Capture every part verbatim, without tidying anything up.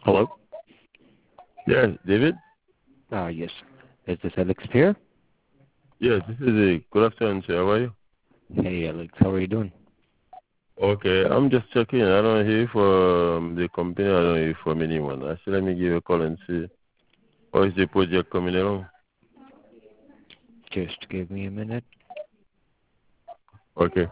Hello? Yes, David? Uh, yes. Is this Alex here? Yes, this is a good afternoon, sir. How are you? Hey, Alex. How are you doing? Okay, I'm just checking. I don't hear from the company. I don't hear from anyone. I said, let me give you a call and see how is the project coming along. Just give me a minute. Okay.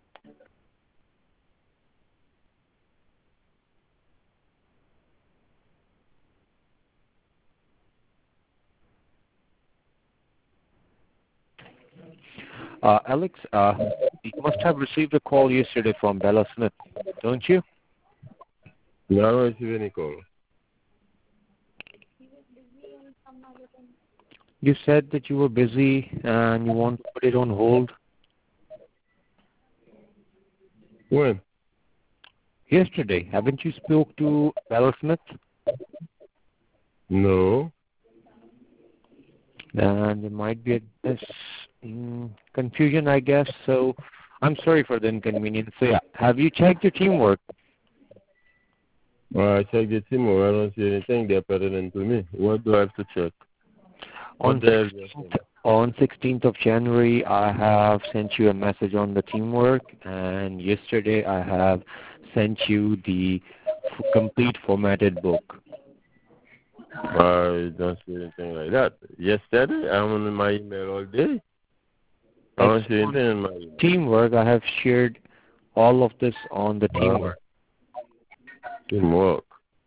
Uh, Alex, uh, you must have received a call yesterday from Bella Smith, don't you? No, I don't receive any call. You said that you were busy and you want to put it on hold. When? Yesterday, haven't you spoke to Bella Smith? No. And there might be a this, mm, confusion, I guess. So I'm sorry for the inconvenience. So yeah, have you checked your teamwork? Well, I checked the team. I don't see anything. They're pertinent to me. What do I have to check? On What the hell is sixteenth, that? on sixteenth of January, I have sent you a message on the teamwork, and yesterday I have sent you the f- complete formatted book. I don't see anything like that. Yesterday, I'm on my email all day. I It's don't see on anything in my email. teamwork. I have shared all of this on the Uh, teamwork. teamwork.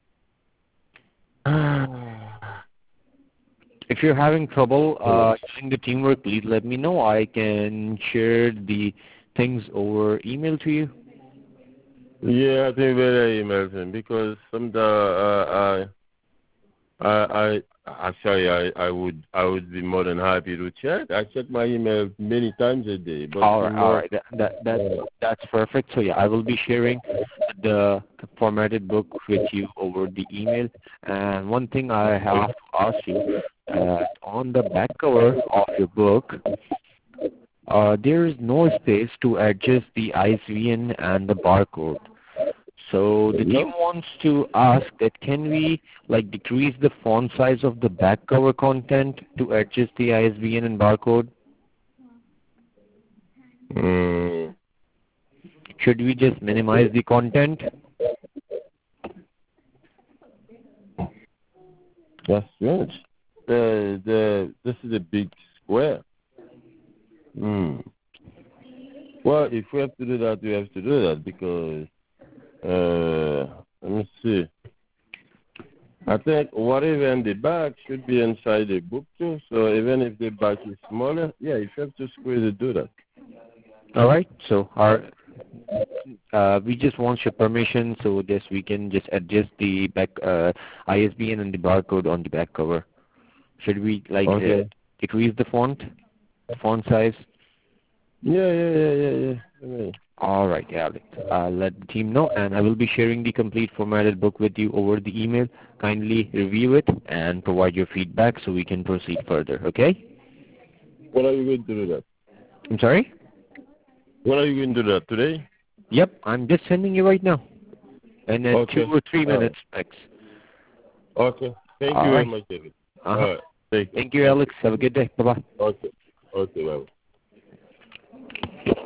If you're having trouble uh, using the teamwork, please let me know. I can share the things over email to you. Yeah, I think better emails him because sometimes uh, I, I, I, actually I, I would, I would be more than happy to check. I check my email many times a day, but All right, all more. right. That, that that's Uh, that's perfect. So yeah, I will be sharing the formatted book with you over the email. And one thing I have to ask you, uh, on the back cover of your book, uh, there is no space to adjust the I S B N and the barcode. So the team no. wants to ask that can we like decrease the font size of the back cover content to adjust the I S B N and barcode? Mm, Should we just minimize the content? that's strange. The, the, this is a big square. Hmm. Well, if we have to do that, we have to do that because, uh, let me see. I think whatever in the back should be inside the book too. So even if the back is smaller, yeah, if you have to squeeze it, do that. All right. So our uh, we just want your permission so this we can just adjust the back uh, I S B N and the barcode on the back cover. Should we like uh, Okay. decrease the font, font size? Yeah, yeah, yeah, yeah, yeah. I mean, All right, Alex. I'll let the team know, and I will be sharing the complete formatted book with you over the email. Kindly review it and provide your feedback so we can proceed further. Okay? when are you going to do that? I'm sorry. When are you going to do that? Today? Yep, I'm just sending you right now, and then two Okay. or three All right. minutes max. Okay. Thank you All very right. much, David. Uh All huh. right. Take care. Thank you, Thank you. Alex. Have a good day. Bye bye. Okay. Okay, bye.